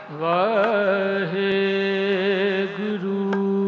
ਵਾਹਿਗੁਰੂ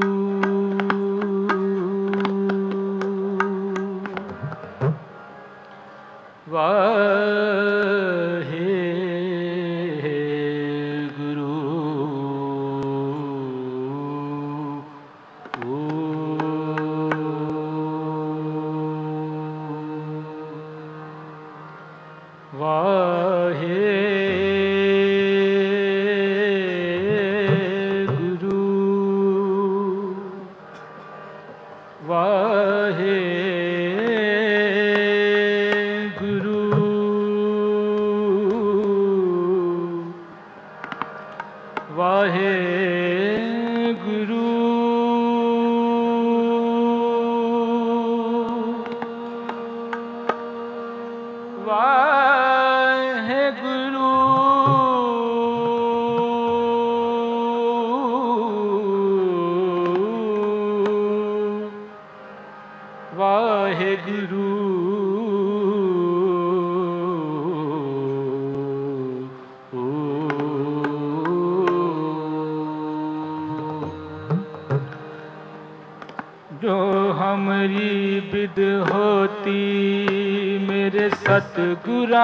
जो हमरी बिद होती मेरे सतगुरा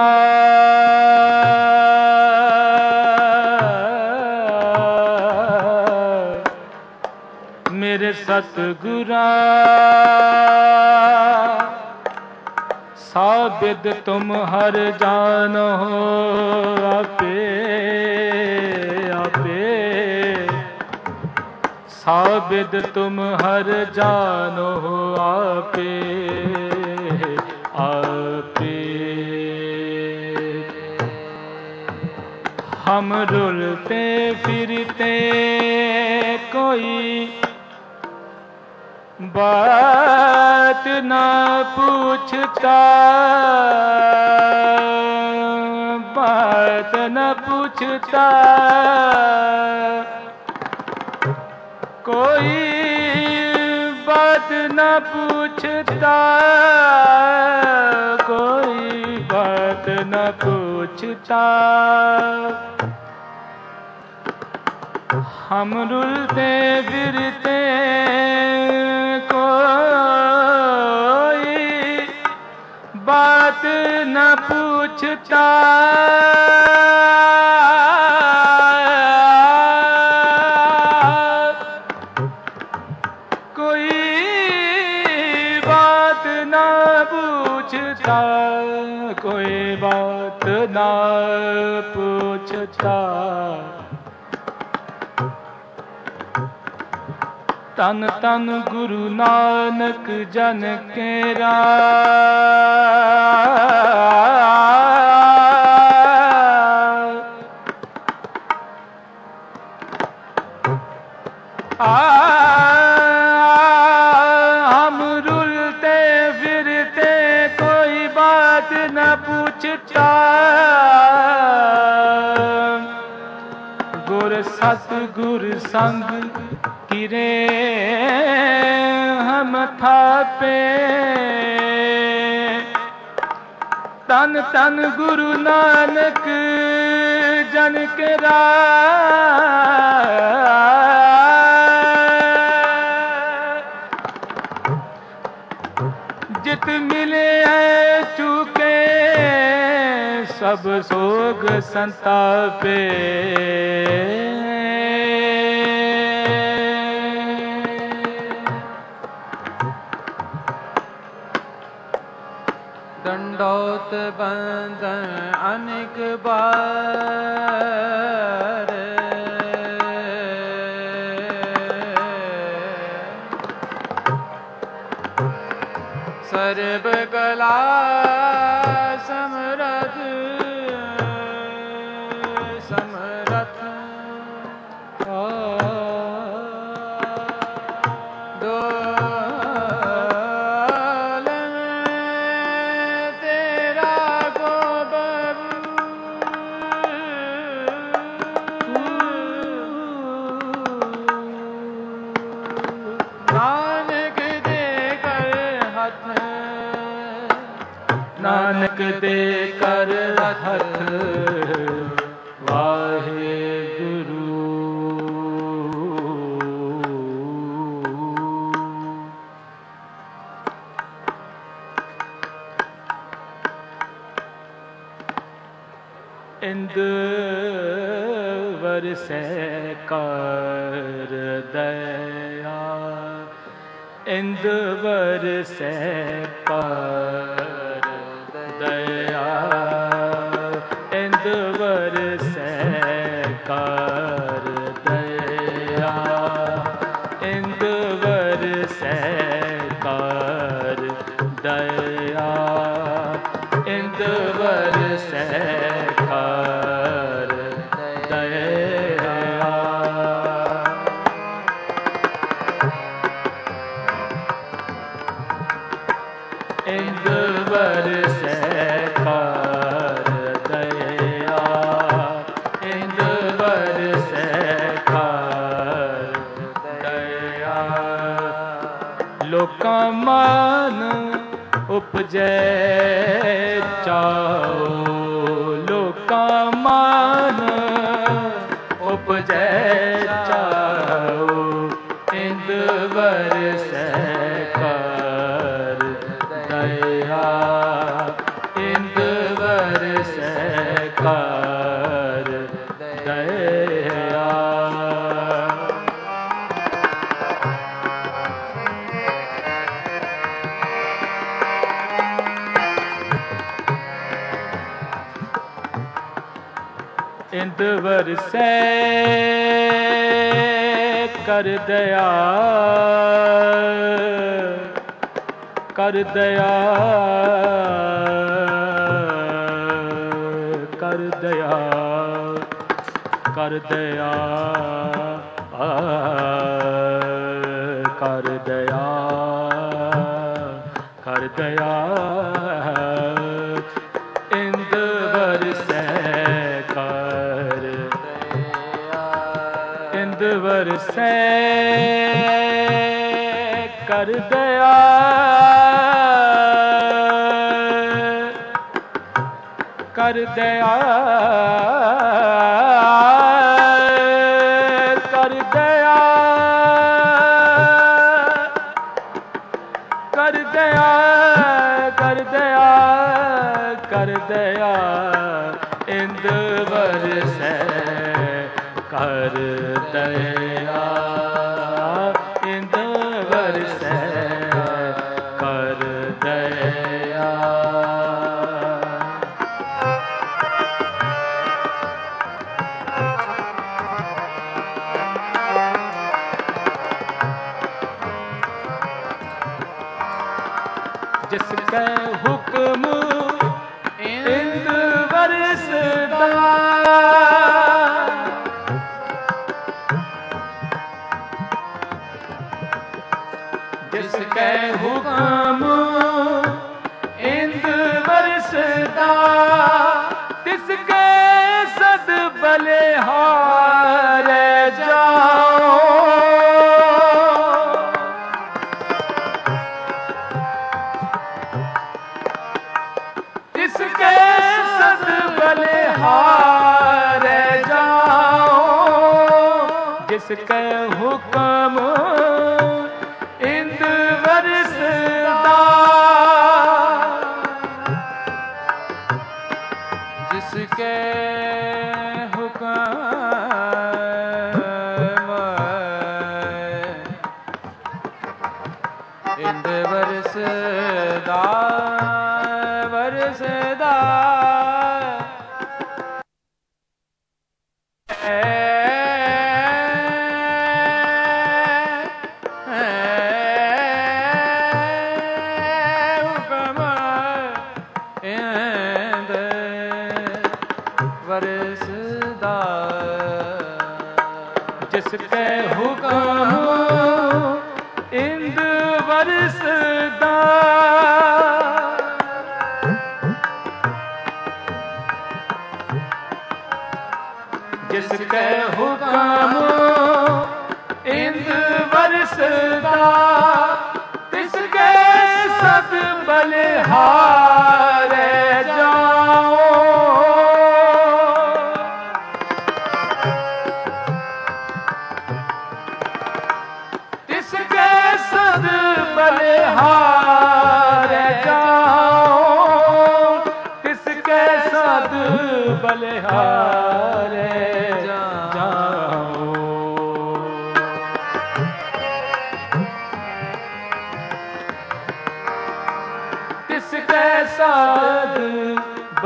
मेरे सतगुरा साबिद तुम हर जानो आपे आपे साबिद तुम हर जानो आपे आपे हम रुलते फिरते कोई बात न पूछता बात न पूछता कोई बात न पूछता कोई बात न पूछता हम रुलते फिरते कोई बात न पूछता कोई बात न पूछता कोई बात न पूछता तन तन गुरु नानक जन केरा हम रुलते फिरते कोई बात न पूछता गुर सतगुर संग किरे हम थापे तन तन गुरु नानक जन केरा जित मिले हैं चूके सब सोग संतापे दंडौत बंदन अनेक बार सर्व कला समरथ समरथ नानक दे कर हथ वाहे गुरु। बरसै कर दया, इंद बरसै कर दया, इंद बरसै कर दया, इंद बरसै कर दया, इंद बरसै कर दया। इंद बरसै कर दया, इंद बरसै कर दया। लोकां मान उपजै चाओ, लोकां मान उपजै चाओ, इंद बरसै कर दया, इंद बरसै कर दया। इंद बरसै कर दया, कर दया, कर दया, कर दया, कर दया, कर दया। इंद बरसै कर दया, इंद बरसै कर दया, कर दया, कर दया, कर दया, कर दया, कर दया। इंद बरसै कर दया, इंद बरसै कर दया। जिसके हुक्म इंद बरसदा, जिसके हुक्म इंद बरसदा, तिसके सद बलिहार जाओ, जिसके सद बलिहार जाओ, जिसके हुक्म इंद बरसदा, जिसके हुक्म इंद बरसदा, बरसदा। जिसके हुक्म इंद बरसदा, जिसके हुक्म इंद बरसदा, तिसके सद बलिहार जाओ, तिसके सद बलिहार जाओ, तिसके सद बलिहार जाओ।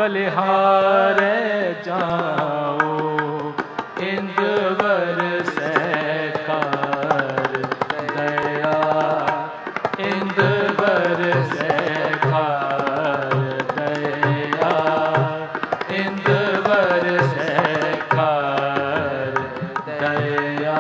बलिहारे जाओ इंद बरसै कार दया इंद बरसै कार दया इंद बरसै कार दया।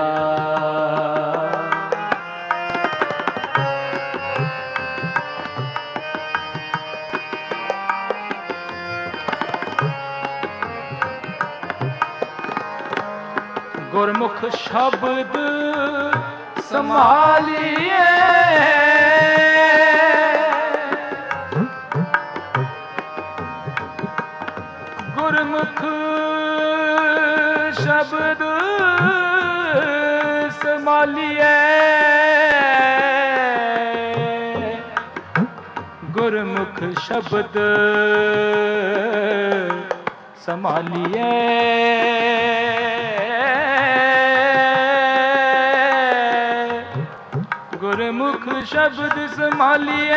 गुरमुख शब्द संभालिए गुरमुख शब्द संभालिए गुरमुख शब्द संभालिए गुरमुख शब्द संभालिए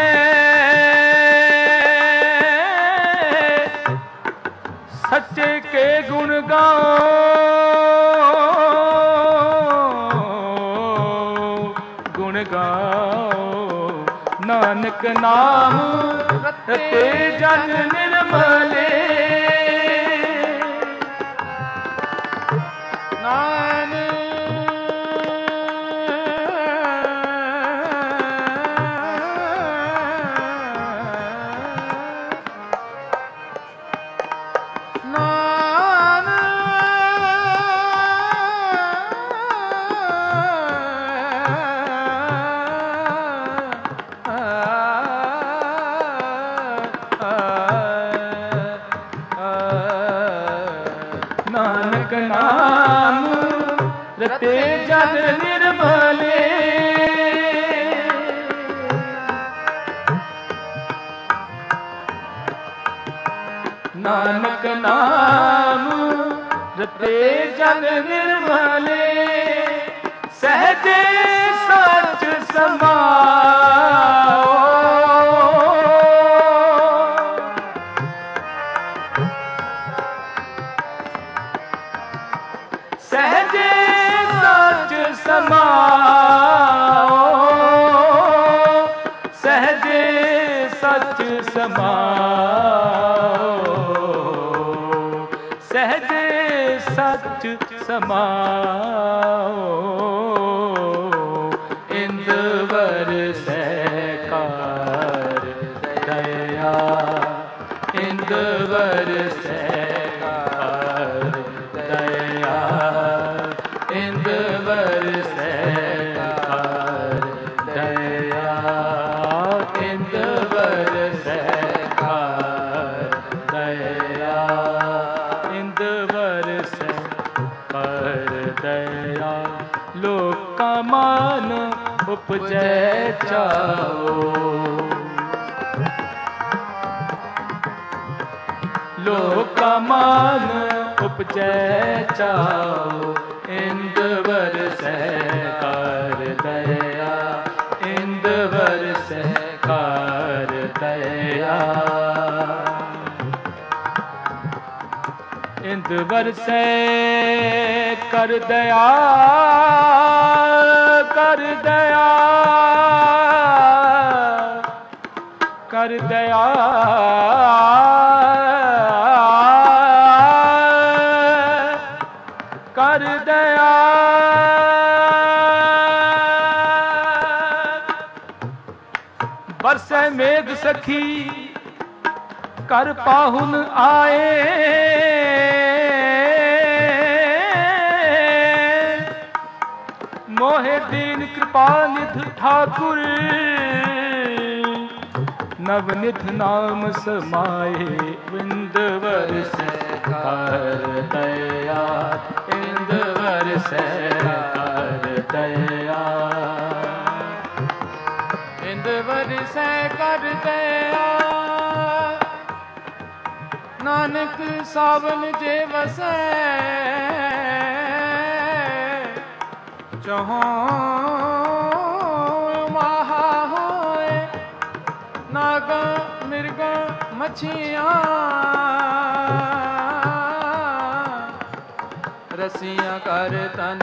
सच्चे के गुण गाओ गुण गाओ नानक नाम रते जन निर्मले नानक नाम रते जन निर्मले नानक नाम रते जन निर्मले सहजे सच समाओ सहजे सच समाओ सहजे सच समाओ सहजे सच समाओ इंद बरसै कार दया इंद बरसै कार दया इंद बरसै कार दया इंद बरसै कार दया इंद बरसै कार दया लोका मान उपजै चाओ लोका मान उपजै चाओ इंद बरसै कार दया इंद बरसै कार दया इंद बरसै कर दया कर दया कर दया कर दया बरसै मेघ सखी कर पाहुन आए मोहे दीन कृपा निध ठाकुर नवनिध नाम समाए इंद बरसै कार दया इंद बरसै कार दया इंद बरसै कार दया नानक सावन जे वसै जहाँ महा होए नागा मिर्गा मछियाँ ਰਸੀਆਂ ਕਰ ਤਨ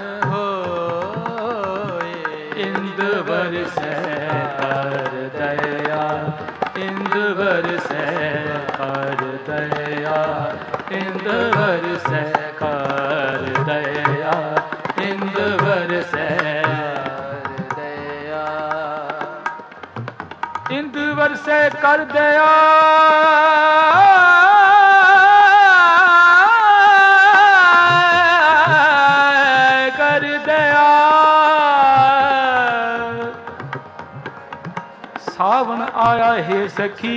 ਹੋਏ। ਇੰਦ ਵਰਸੈ ਕਰ ਦਇਆ, ਇੰਦ ਵਰਸੈ ਕਰ ਦਇਆ, ਇੰਦ ਵਰਸੈ ਕਰ ਦਇਆ, ਇੰਦ ਵਰਸੈ ਦਇਆ। ਇੰਦ ਵਰਸੈ ਕਰ ਦਇਆ, ਕਰ ਦਇਆ। ਸਾਵਣ ਆਇਆ ਹੈ ਸਖੀ,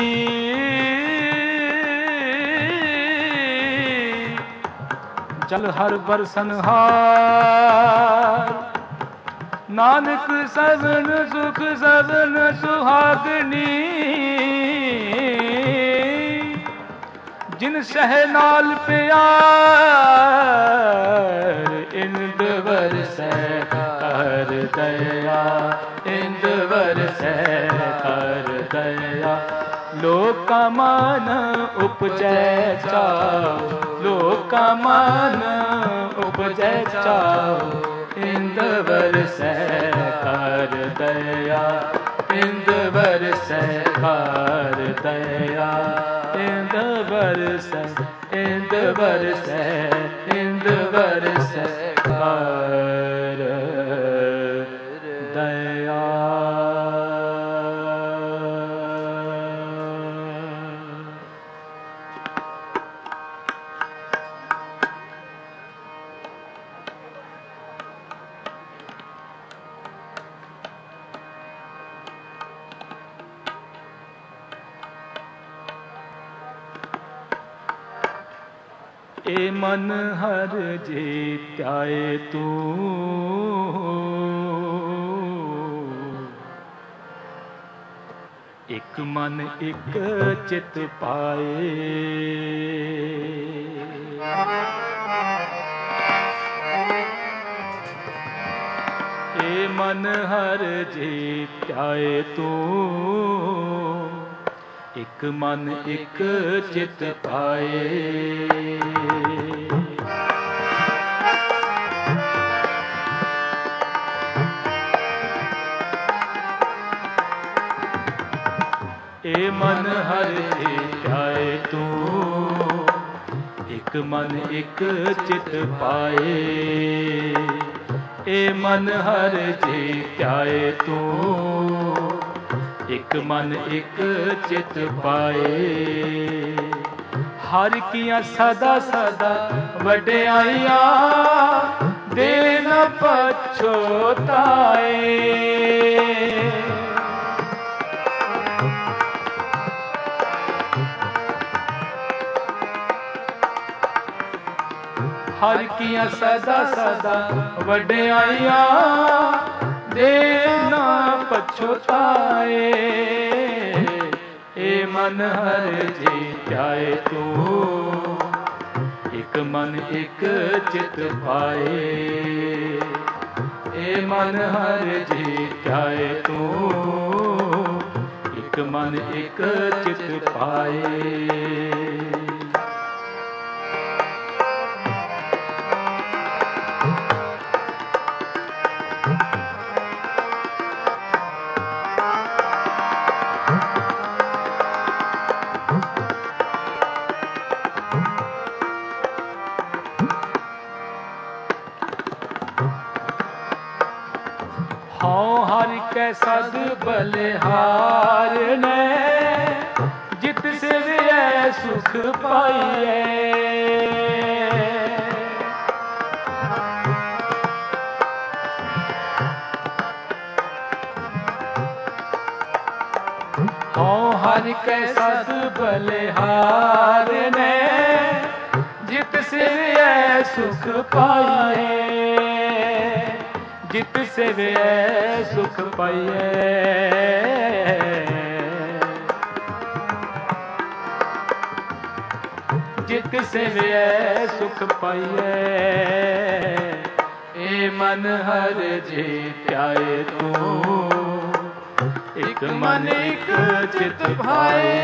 ਜਲ ਹਰ ਬਰਸਨਹਾਰ। ਨਾਨਕ ਸਭਨ ਸੁਖ ਸਭਨ ਸੁਹਾਗਨੀ, ਜਿਨ ਸਹਿ ਨਾਲ ਪਿਆਰ। ਇੰਦ ਵਰਸੈ ਕਰ ਦਇਆ, ਇੰਦ ਵਰਸੈ ਕਰ ਦਇਆ। ਲੋਕਾ ਮਨ ਉਪਜੈ ਚਾਉ, ਲੋਕਾ ਮਨ ਉਪਜੈ ਚਾਉ। ਇੰਦ ਵਰਸੈ ਕਰ ਦਇਆ, ਇੰਦ ਵਰਸੈ ਕਰ ਦਇਆ, ਇੰਦ ਵਰਸੈ, ਇੰਦ ਵਰਸੈ, ਇੰਦ ਵਰਸੈ ਕਰ ਦਇਆ। ਏ ਮਨ ਹਰ ਜੀਤਿਆਏ ਤੂੰ, ਇਕ ਮਨ ਇਕ ਚਿਤ ਪਾਏ। ਏ ਮਨ ਹਰ ਜੀਤਿਆਏ ਤੂੰ, ਇਕ ਮਨ ਇਕ ਚਿਤ ਪਾਏ। ਏ ਮਨ ਹਰ ਧਿਆਏ ਤੂੰ, ਇਕ ਮਨ ਇਕ ਚਿਤ ਪਾਏ। ਏ ਮਨ ਹਰ ਧਿਆਏ ਤੂੰ, ਇਕ ਮਨ ਇਕ ਚਿਤ ਪਾਏ। ਹਰ ਕੀਆਂ ਸਦਾ ਸਦਾ ਵਡਿਆਈਆਂ, ਦੇ ਨ ਪਛੋਤਾਏ। ਹਰ ਕੀਆਂ ਸਦਾ ਸਦਾ ਵਡਿਆਈਆਂ, ਦੇ ਨ ਪਛੋਤਾਏ। ਏ ਮਨ ਹਰ ਜੀਤਿਆਏ ਤੂੰ, ਇਕ ਮਨ ਇਕ ਚਿਤ ਪਾਏ। ਏ ਮਨ ਹਰ ਜੀਤਿਆਏ ਤੂੰ, ਇਕ ਮਨ ਇਕ ਚਿਤ ਪਾਏ। ਹਉ ਹਰਿ ਕੈ ਸਦ ਬਲਿਹਾਰ ਨੇ, ਜਿਤ ਸਿਵਿਐ ਸੁਖ ਪਾਈਐ। ਹਉ ਹਰਿ ਕੈ ਸਦ ਬਲਿਹਾਰ ਨੇ, ਜਿਤ ਸਿਵਿਐ ਸੁਖ ਪਾਈਐ। ਜਿਤ ਸਿਵਿਐ ਸੁਖ ਪਾਈਐ। ਜਿਤ ਸਿਵਿਐ ਸੁਖ ਪਾਈਐ। ਏ ਮਨ ਹਰ ਜੀਤਿਆਏ ਤੂੰ, ਇਕ ਮਨ ਇਕ ਚਿਤ ਭਾਏ।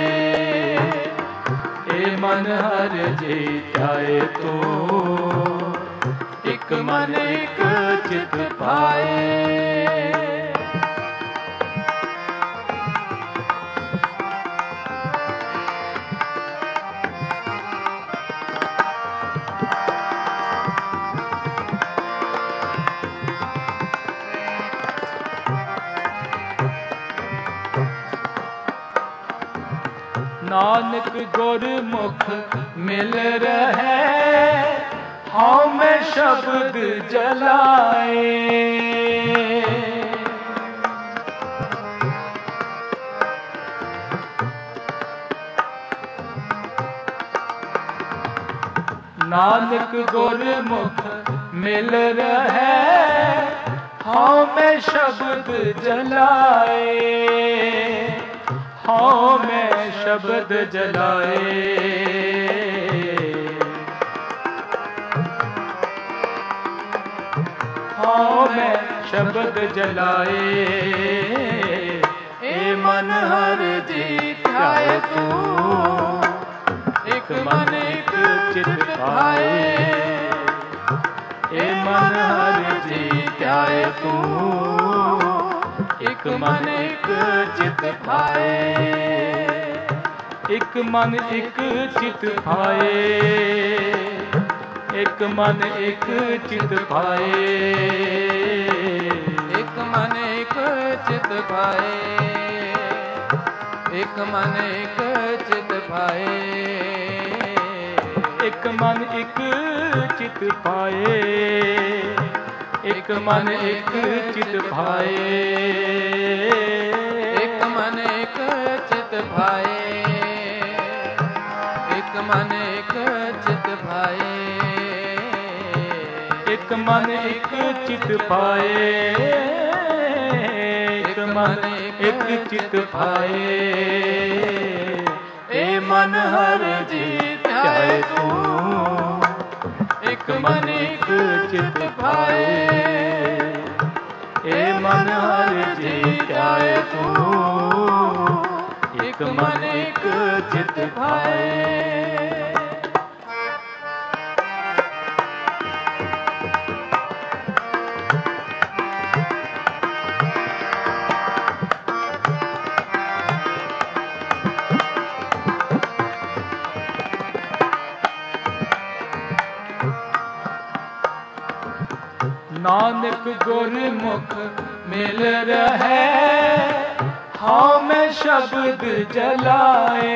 ਏ ਮਨ ਹਰ ਜੀਤਿਆਏ ਤੂੰ, ਇੱਕ ਮਨ ਇੱਕ ਚਿਤ ਭਾਏ। ਨਾਨਕ ਗੁਰਮੁਖ ਮਿਲ ਰਹੈ, ਹਉ ਮੈਂ ਸ਼ਬਦ ਜਲਾਏ। ਨਾਨਕ ਗੁਰਮੁਖ ਮਿਲ ਰਹੈ, ਹਉ ਮੈਂ ਸ਼ਬਦ ਜਲਾਏ। ਹਉ ਮੈਂ ਸ਼ਬਦ ਜਲਾਏ। ਹਉ ਮੈਂ ਸ਼ਬਦ ਜਲਾਏ। ਏ ਮਨ ਹਰ ਜੀ ਧਿਆਏ ਤੂੰ, ਇਕ ਮਨ ਇਕ ਚਿਤ ਭਾਏ। ਏ ਮਨ ਹਰ ਜੀ ਧਿਆਏ ਤੂੰ, ਇਕ ਮਨ ਇਕ ਚਿਤ ਭਾਏ। ਇਕ ਮਨ ਇਕ ਚਿਤ ਭਾਏ। ਇਕ ਮਨ ਇਕ ਚਿਤ ਭਾਏ। ਇਕ ਮਨ ਇਕ ਚਿਤ ਭਾਏ। ਇਕ ਮਨ ਇਕ ਚਿਤ ਭਾਏ। ਇਕ ਮਨ ਇਕ ਚਿਤ ਭਾਏ। ਇਕ ਮਨ ਇਕ ਚਿਤ ਭਾਏ। ਇਕ ਮਨ ਇਕ ਚਿਤ ਭਾਏ। ਇਕ ਮਨ ਇਕ ਚਿਤ ਭਾਏ। ਇਕ ਮਨ ਇਕ ਚਿਤ ਭਾਏ। ਇਕ ਮਨ ਇਕ ਚਿਤ ਭਾਏ। ਏ ਮਨ ਹਰ ਜੀ ਧਿਆਏ ਤੂੰ, ਇਕ ਮਨ ਇਕ ਚਿਤ ਭਾਏ। ਏ ਮਨ ਹਰ ਜੀ ਧਿਆਏ ਤੂੰ, ਇਕ ਮਨ ਇਕ ਚਿਤ ਭਾਏ। ਨਾਨਕ ਗੁਰਮੁਖ ਮਿਲ ਰਹੈ, ਹਉ ਮੈਂ ਸ਼ਬਦ ਜਲਾਏ।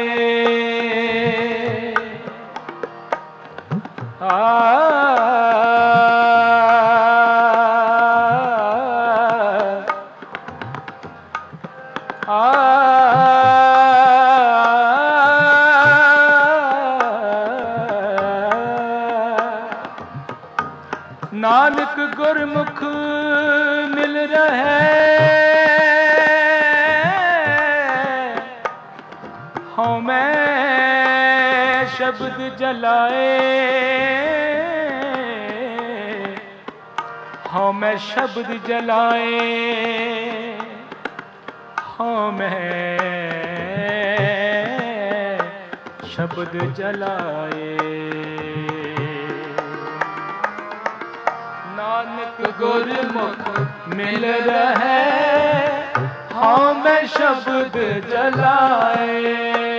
ਨਾਨਕ ਗੁਰਮੁਖ ਮਿਲ ਰਹੈ, ਹਉ ਮੈਂ ਸ਼ਬਦ ਜਲਾਏ। ਹਉ ਮੈਂ ਸ਼ਬਦ ਜਲਾਏ। ਹਉ ਮੈਂ ਸ਼ਬਦ ਜਲਾਏ। ਨਾਨਕ ਗੁਰਮੁਖ ਮਿਲ ਰਹੈ, ਹਉ ਮੈਂ ਸ਼ਬਦ ਜਲਾਏ।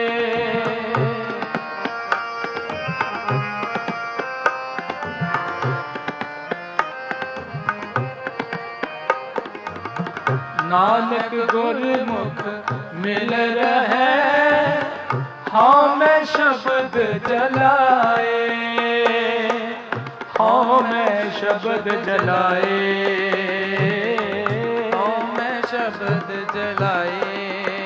ਨਾਨਕ ਗੁਰਮੁਖ ਮਿਲ ਰਹੈ, ਹਉ ਮੈਂ ਸ਼ਬਦ ਜਲਾਏ। ਹਉ ਮੈਂ ਸ਼ਬਦ ਜਲਾਏ। ਹਉ ਮੈਂ ਸ਼ਬਦ ਜਲਾਏ।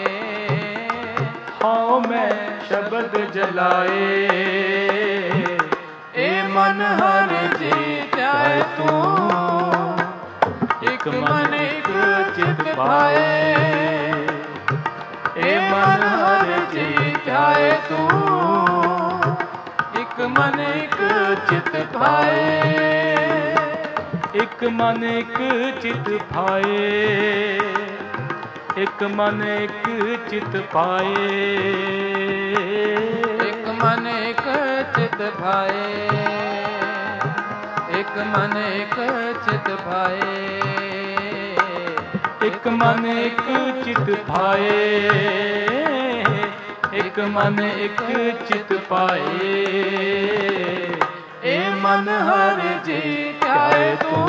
ਹਉ ਮੈਂ ਸ਼ਬਦ ਜਲਾਏ। ਏ ਮਨ ਹਰ ਜੀ ਧਿਆਏ ਤੂੰ, ਇਕ ਮਨ ਇਕ ਚਿਤ ਭਾਏ। ਏ ਮਨ ਹਰ ਜੀ ਧਿਆਏ ਤੂੰ, ਇਕ ਮਨ ਇਕ ਚਿਤ ਭਾਏ। ਇਕ ਮਨ ਇਕ ਚਿਤ ਭਾਏ। ਇਕ ਮਨ ਇਕ ਚਿਤ ਭਾਏ। ਇਕ ਮਨ ਇਕ ਚਿਤ ਭਾਏ। एक मन एक चित भाए, एक मन एक चित भाए, एक मन एक चित पाए। ए मन हर जी चाहे तू,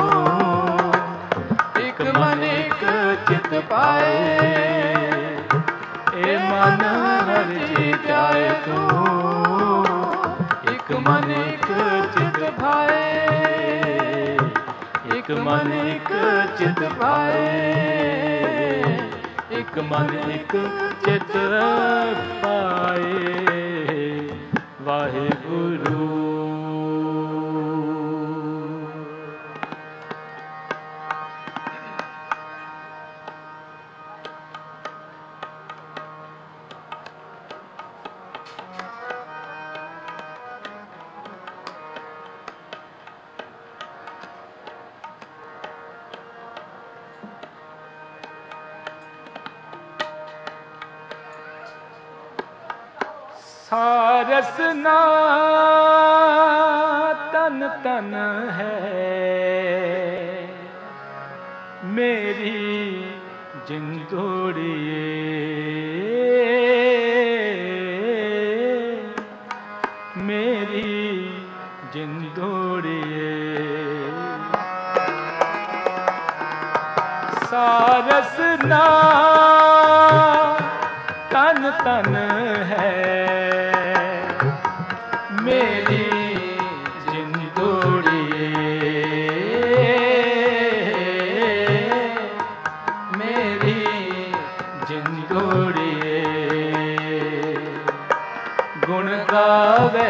एक मन एक चित पाए। ए मन हर जी चाहे तू, एक मन एक चित भाए, एक मन एक चित भाए, एक मन एक चित पाए। वाहिगुरु। सारस ना तन तन है, मेरी जिंदोड़िए, मेरी जिंदोड़िए। सारस ना तन तन है, मेरी जिंदोड़िए, मेरी जिंदोड़िए। गुण गावे,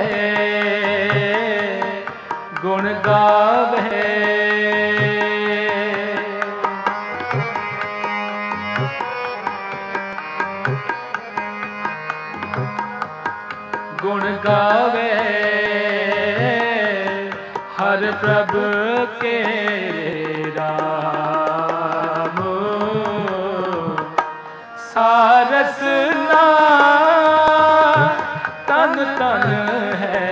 गुण गावे, गुण गावे हर प्रभु के राम। सारस ना तन तन है,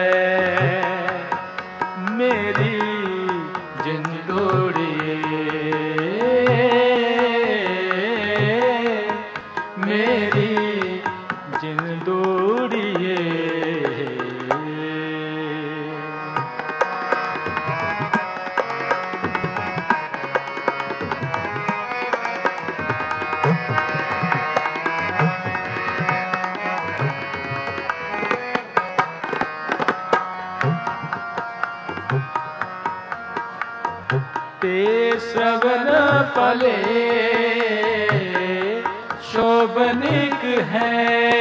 मेरी जिंदोड़िए, मेरी जिंदोड़िए। ते श्रवण पले शोभनिक है,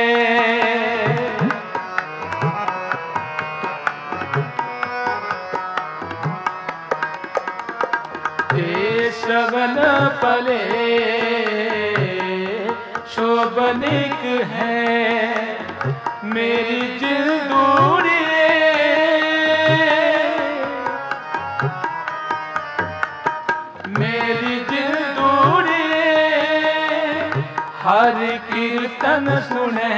ते श्रवण पले शोभनिक है, मेरी जिंदूड़िए, मेरी जिंदूड़िए। हर कीर्तन सुने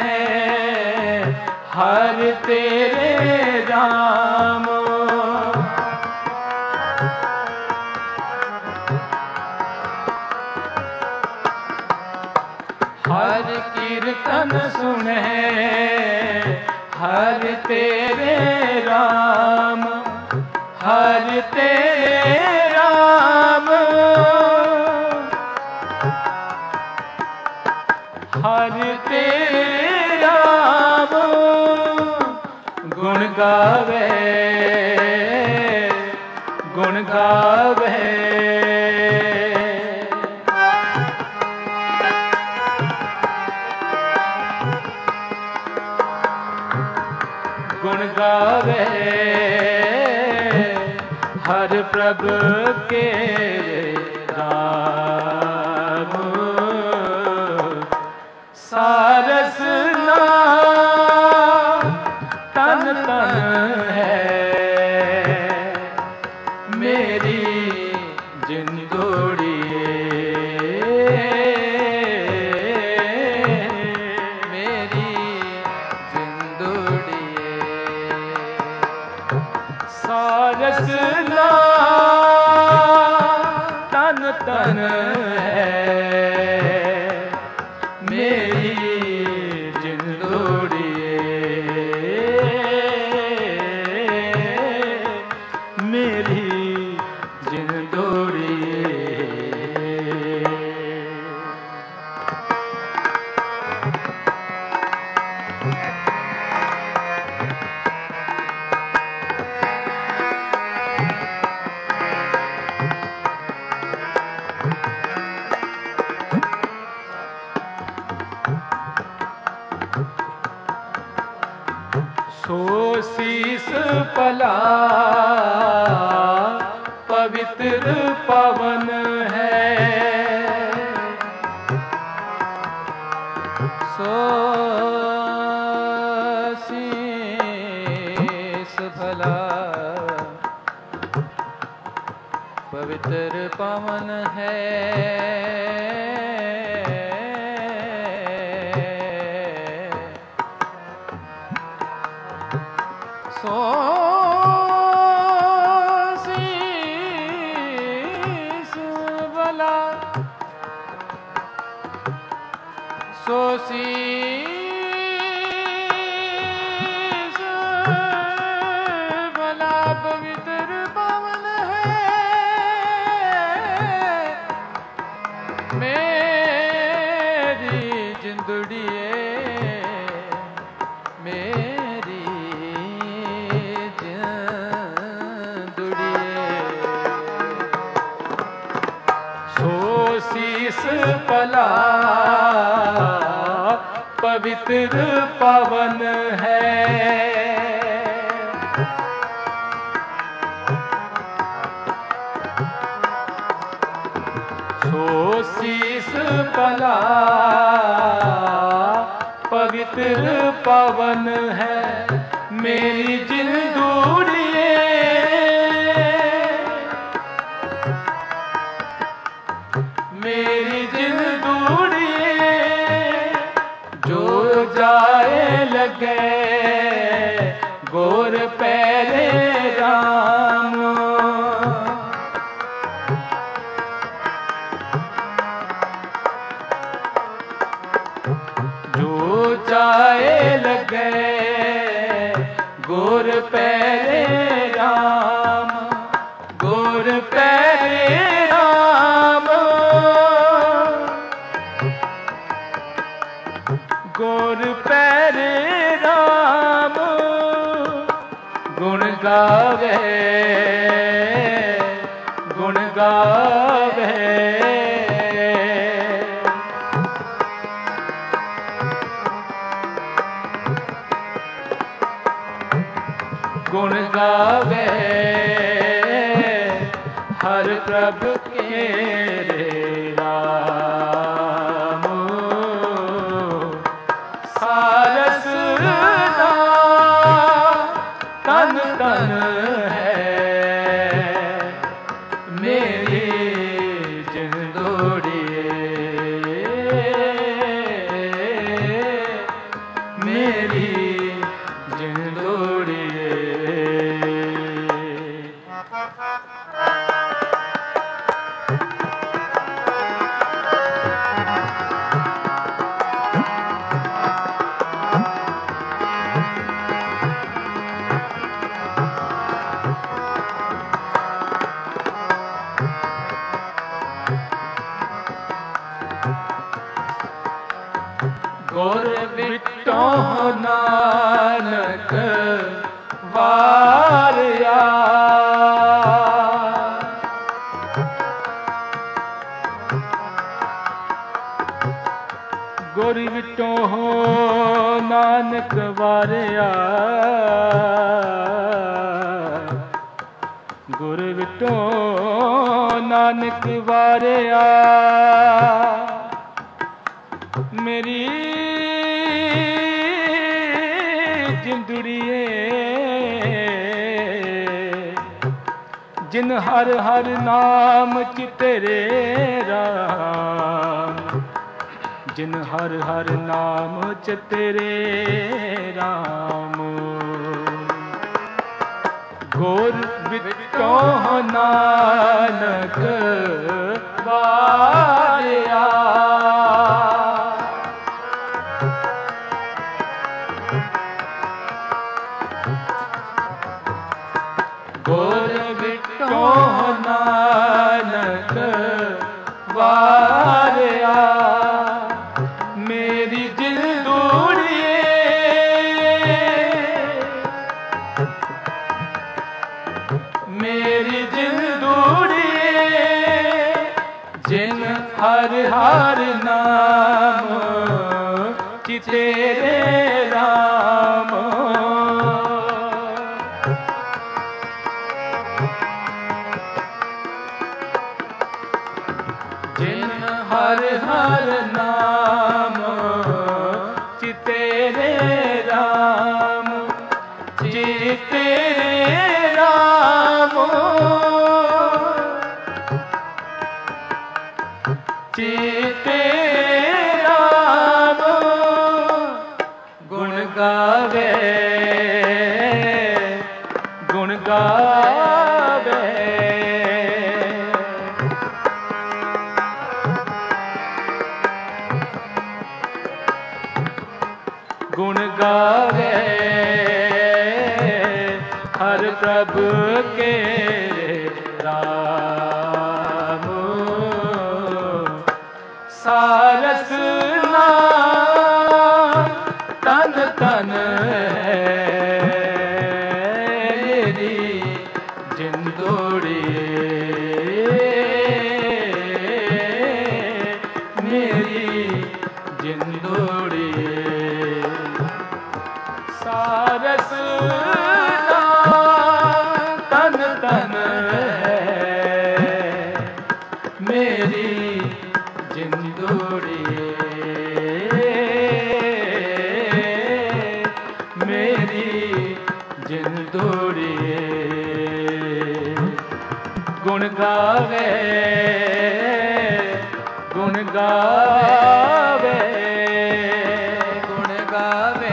हर तेरे राम, हर कीर्तन सुने हर तेरे राम, हर तेरे राम, हर तेरे राम। गुण गावे, गुण गावे, गुण गावे हर प्रभु के राम। सारस ना तन तन है, मेरी जिंदोड़िए, मेरी जिंदोड़िए। सारस ना तन है मेरी जिंदड़िए मेरी जिंदड़िए सो शीस पला पवित्र पवन है सो शीस भला पवित्र पवन है सो शीस भला सो शीस भला पवित्र पवन है मेरी जिंदड़िए मेरी शीस पला पवित्र पवन है सो शीस पला पवित्र पवन है मेरी जिंदड़िए मेरी जिंदड़िए जो जाए लगे गोर पैरे राम जो जाए लगे गोर पैरे राम गोर पैरे गोर पैरे राम गुण गावे गुण गावे गुण गावे हर प्रभु के रे राम सारस तन तन है मेरी जिंदड़िए मेरी जिंदड़िए गुर विटो नानक वारिया गुर विटो नानक वारिया गुर विटो नानक वारिया मेरी जिंदड़िए जिन हर हर नाम चितेरे राम जिन हर हर नाम चितेरे राम घोर बिटो नानक हर हर नाम चितेरे राम। जिन हर हर नाम चितेरे राम, चितेरे राम, चितेरे राम, गुण गावे, गुण गावे। गुण गावे हर प्रभु के राम। सारस नाम तन तन मेरी जिंदोड़ी, मेरी जिंदोड़ी। सारस नाम तन तन मेरी जिंदोड़ी, मेरी जिंदोड़ी। गुण गावे, गुण गावे, गुण गावे,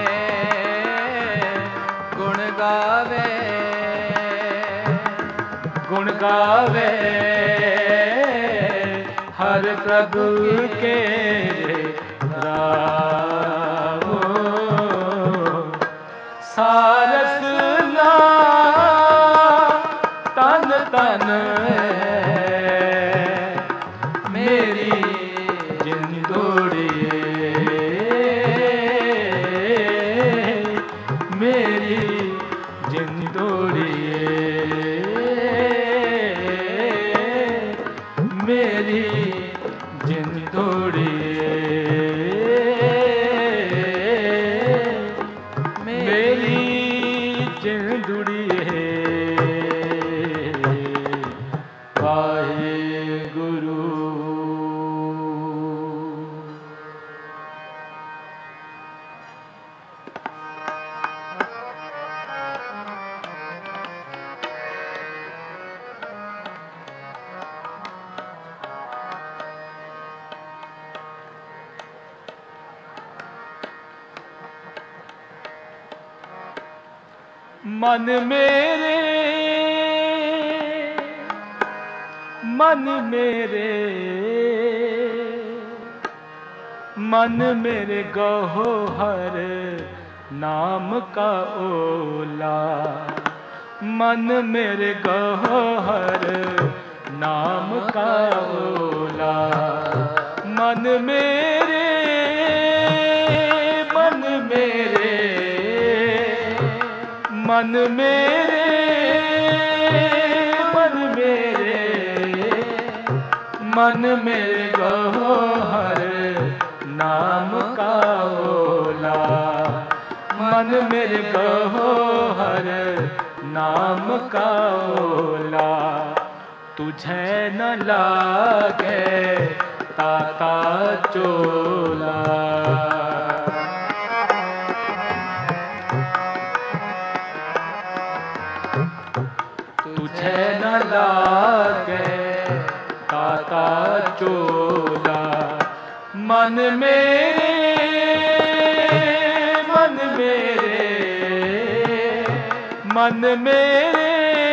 गुण गावे, गुण गावे हर प्रभु के राम। सारस नाम तन तन मेरी जिंदोड़ी, मेरी जिंदोड़ी, मेरी जिंदोड़ी, मेरी जिंदोड़ी। वाहेगुरु। मन मेरे, मन मेरे, मन मेरे गौहर नाम का ओला। मन मेरे गौहर नाम का ओला। मन मेरे, मन मेरे, मन मेरे, मन मेरे, मन मेरे गौहर नाम का ओला। मन मेरे गौहर नाम का ओला। तुझे न लागे ताता चोला। तुझे न लागे ताता चोला। मन मेरे, मन मेरे, मन मेरे,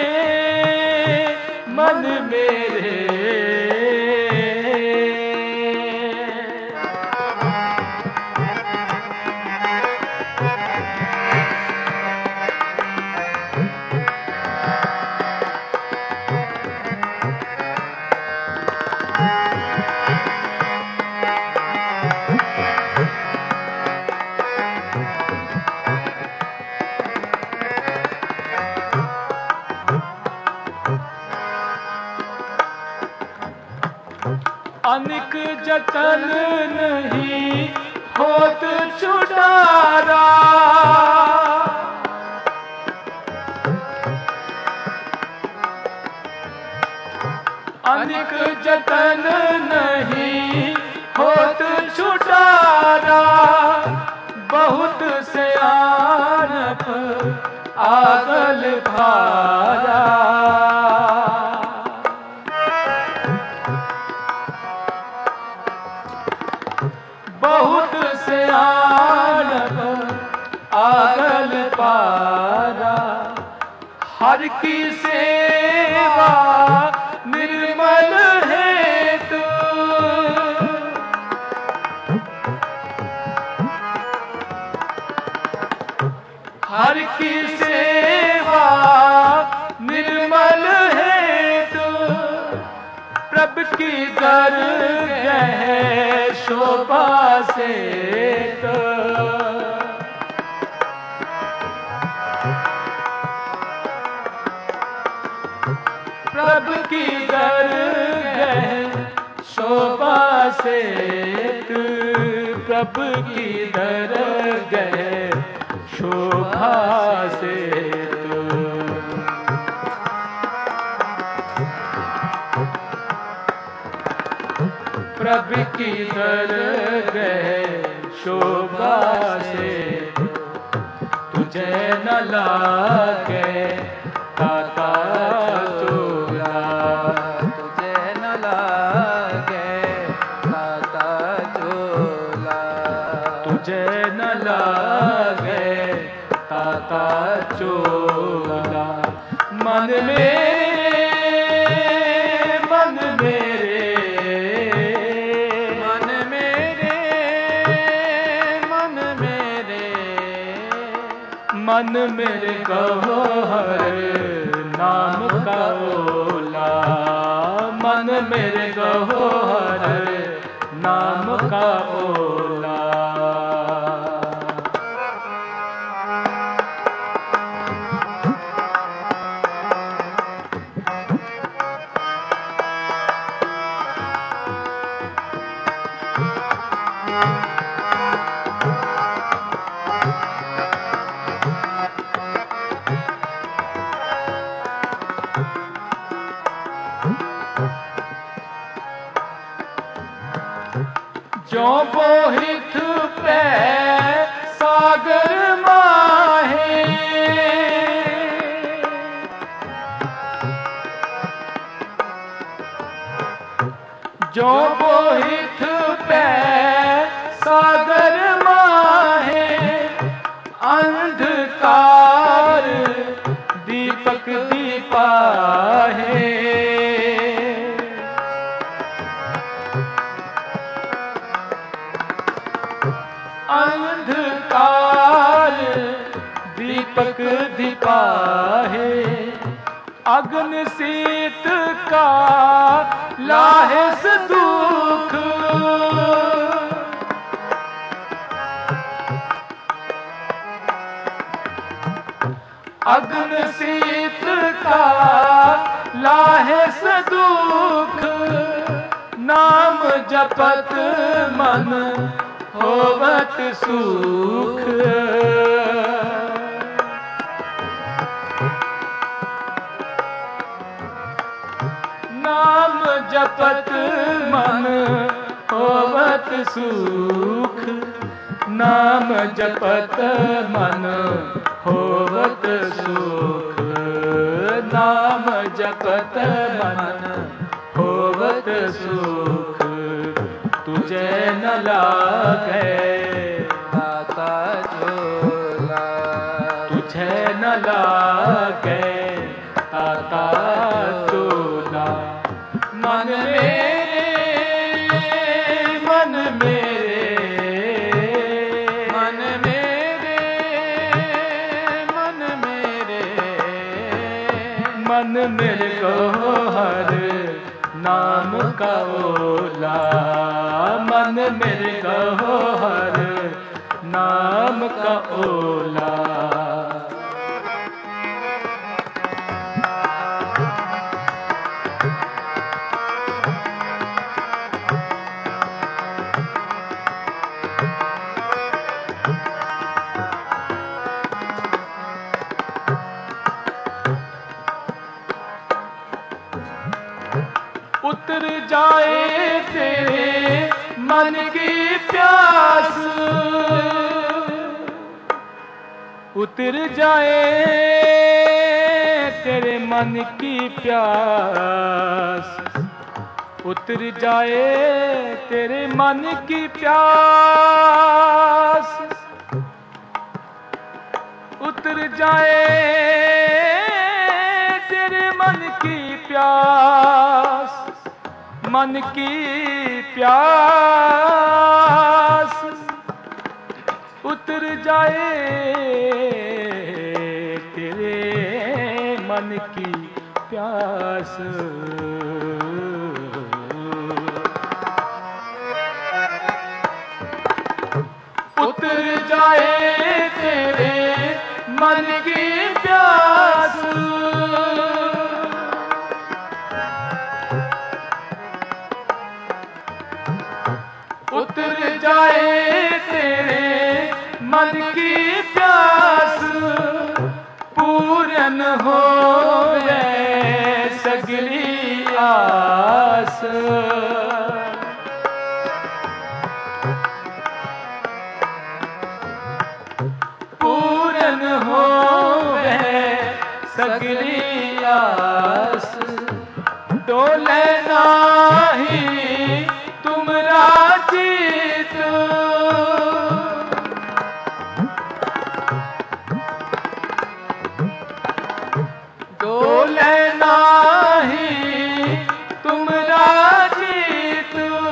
मन मेरे। अनिक जतन नहीं होत छुटारा, अनिक जतन नहीं होत छुटारा, बहुत सयानप आगल भारा। बहुत सयानप आगल पारा, हर की सेवा निर्मल हेतु, हर की सेवा निर्मल हेतु, प्रभु की दरगह शोभा से तो, प्रभु की दरगह शोभा से तू, प्रभु की दरगह शोभा से तू। प्रभु की दरगह शोभा से तुझे न लागे ताता चोला, तुझे न लागे ताता चोला, तुझे न लागे ताता चोला। मन मेरे, मन मेरे, मन मेरे, मन मेरे, मन मेरे कहो हर नाम का ओला, मन मेरे कहो हर नाम का ओला। जो बोहित पे सागर माहे, जो बोहित पे सागर माहे, अंधकार दीपक दीपा है। अंधकार दीपक दीपा है, अग्न शीत का लाहिस दुख, अग्न शीत का लाहिस दुख, नाम जपत मन होवत सुख। नाम जपत मन होवत सुख, नाम जपत मन होवत सुख, नाम जपत मन होवत सुख। तुझे न लागे ताता चोला, तुझे न लागे ताता चोला। मन मेरे, मन मेरे, मन मेरे, मन मेरे, मन मेरे को हर नाम का ओला, मन मेरे को हर नाम का ओला। उतर जाए तेरे मन की प्यास, उतर जाए तेरे मन की प्यास, उतर जाए तेरे मन की प्यास, उतर जाए तेरे मन की प्यास, मन की प्यास, उतर जाए तेरे मन की प्यास। उतर जाए तेरे मन की प्यास, उतर जाए तेरे मन की प्यास, पूरन होवे सगली आस, पूरन होवे सगली आस, डोले नाही तुमरा चित, डोले नाही तुमरा चित,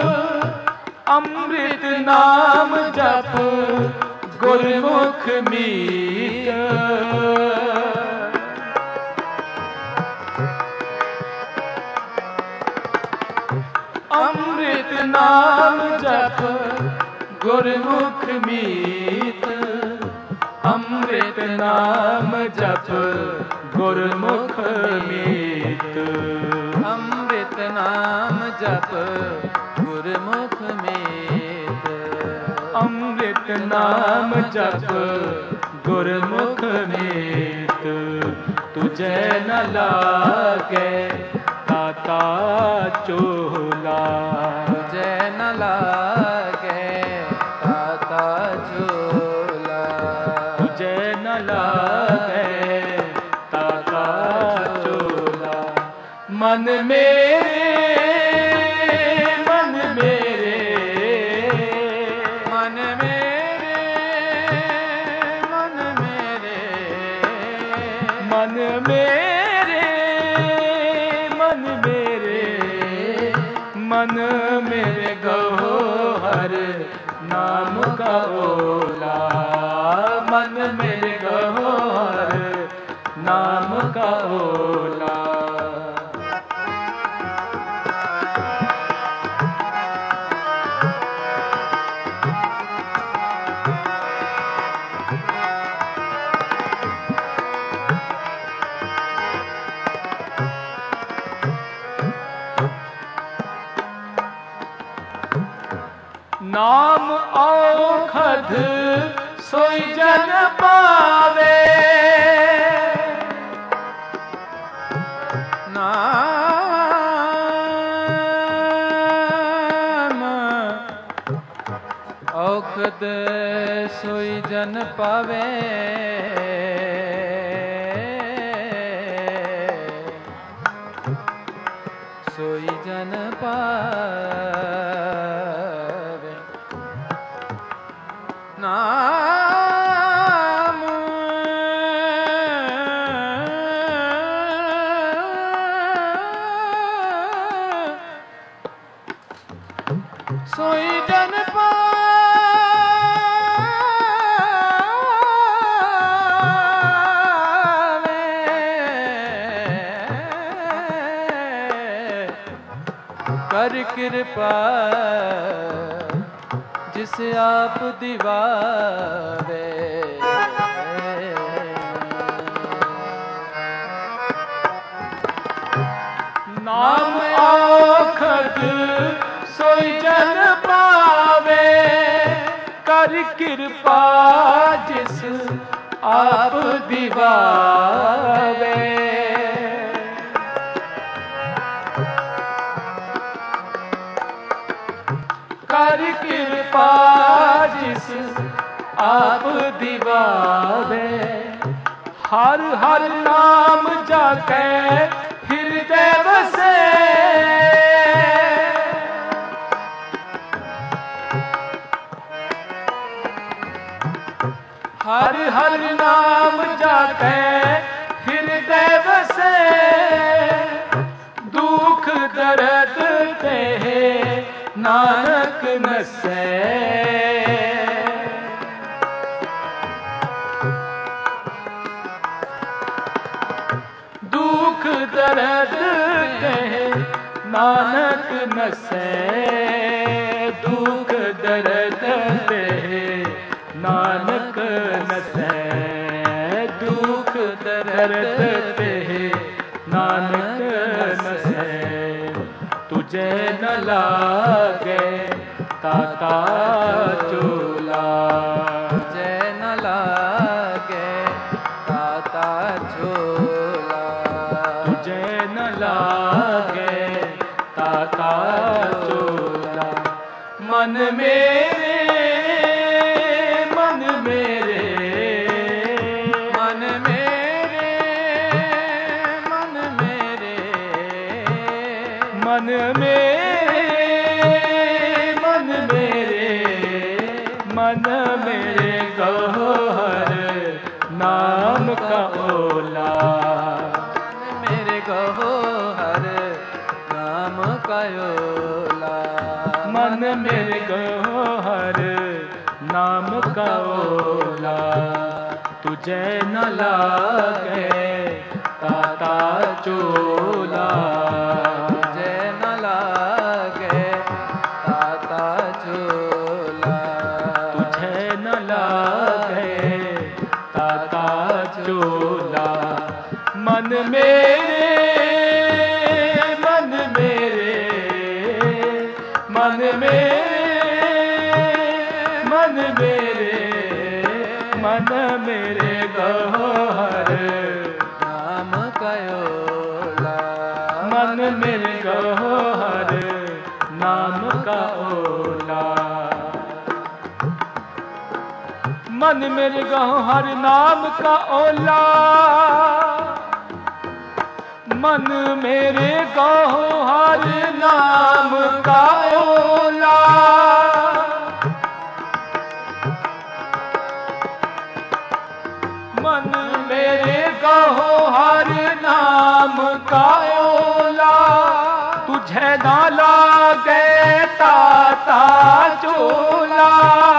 अमृत नाम जप गुरमुख मीत, अमृत नाम जप गुरमुख मीत, अमृत नाम जप गुरमुख मीत, अमृत नाम जप गुरमुख मीत, अमृत नाम जप गुरमुख मीत, तुझे न लागे ताता चोला, तुझे न लागे ताता झोला, तुझे न लागे ताता चोला, मन मेरे मन मेरे, मन मेरे मन मेरे, मन मेरे मन मेरे, मन मेरे गौहर नाम का ओला, मन मेरे गौहर नाम का ओला। नाम औखद सोई जन पावे, नाम औखद सोई जन पावे, सोई जन पावे, नाम सोई जन पावे, कर कृपा जिसे आप दिवावे, नाम औखद सोई जन पावे, कर कृपा जिस आप दिवावे, कर कृपा जिस आप दिवावे। हर हर नाम जाके हृदय बसे। हर हर नाम जाके हृदय बसे। दुख दर्द ते नानक नसे। दुख दर्द ते नानक नसे। दुख दर्द ते नानक नसे। दुख दर्द ते नानक नसे। तुझे न लागे ताता चोला। तुझे न लागे ताता झोला। तुझे न लागे ताता चोला। मन मेरे मन मेरे मन मेरे मन मेरे मन मेरे मन मेरे मन मेरे गौहर नाम का ओला। मेरे गौहर नाम का ओला। मन मेरे गौहर नाम का ओला। तुझे न लागे ताता चोला। तुझे न लागे ताता झोला। तुझे न लागे ताता चोला। मन मेरे मन मेरे मन मेरे मन मेरे मन मेरे गौहर नाम का ओला। मन मेरे गौहर नाम का ओला। मन मेरे गौहर नाम का ओला। मन मेरे गौहर नाम का ओला। मन मेरे गौहर नाम का ओला। तुझे ना लागे ताता चोला।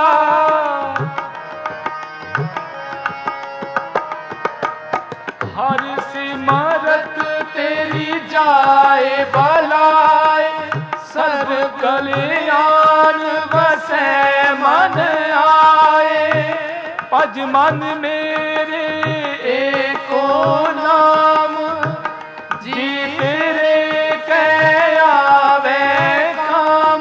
हर सिमरत तेरी जाए बलाए। सर कल्याण बसे मन आए। पज मन मेरे एको नाम। जी तेरे कै आवे काम।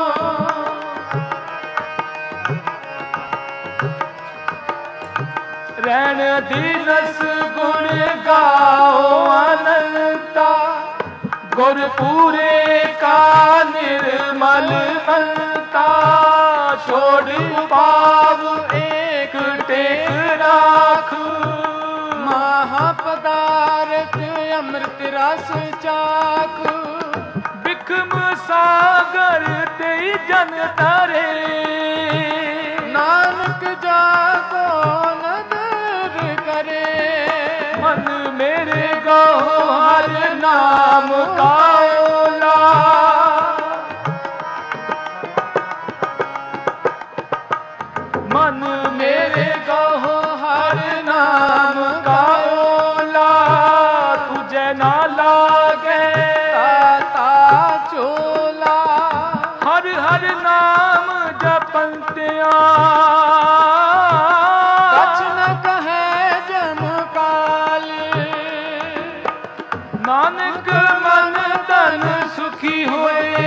रैन दिनस गुण गाओ अनंता। गुरपुरे का निर्मल अंता। छोड़ पाव एक टेक राख। महापदार्थ अमृत रस चाक। बिखम सागर ते जन तारे। नानक जाको नदर करे। मन मेरे गौहर नाम का ओला। मन मेरे गौहर नाम का ओला। तुझे ना लागे ताता चोला। हर हर नाम जपंतिया। कछ न कहे जम काली। नानक मन तन सुखी होए।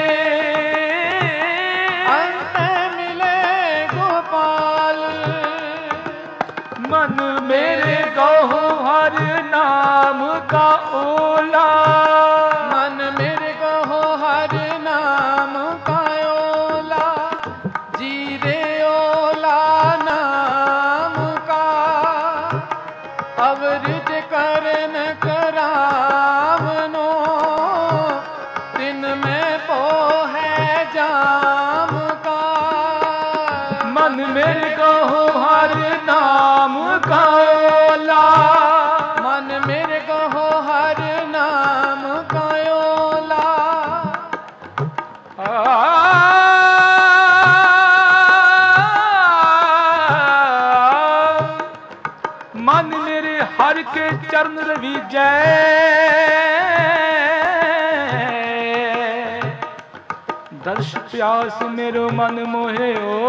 अंत मिले गोपाल। मन मेरे गौहर नाम का ओला। मन मेरे गौहर नाम का ओला। विजय दर्श प्यास मेरो मन मोहे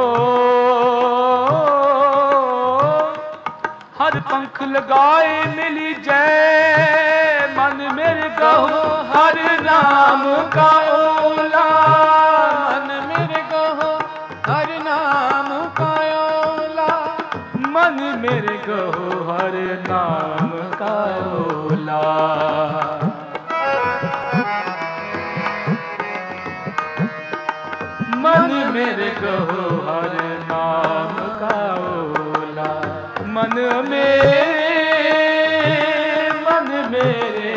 हर पंख लगाए मिली जय मन मेरे गहो हर नाम का ओला मन मेरे गहो हर नाम का ओला मन मेरे गहो हर नाम का ओला मन मेरे गहो हर नाम का ओला मन मेरे मन मेरे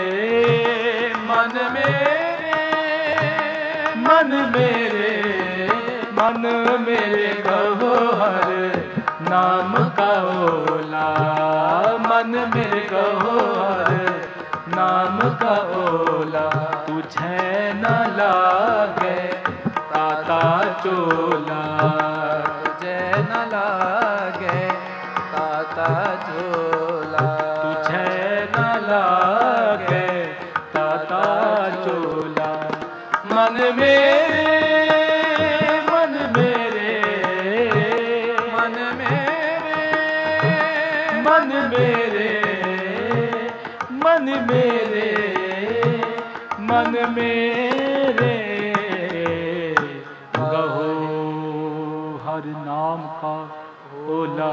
मन मेरे मन मेरे मन मेरे गहो हर नाम का ओला मन मेरे गहो हर नाम का ओला तुझे न लागे ताता चोला तुझे न लागे ताता चोला तुझे न लागे ताता चोला मन मेरे मन मेरे मन मेरे मन मेरे मन मेरे मन मेरे गहो हर नाम का ओला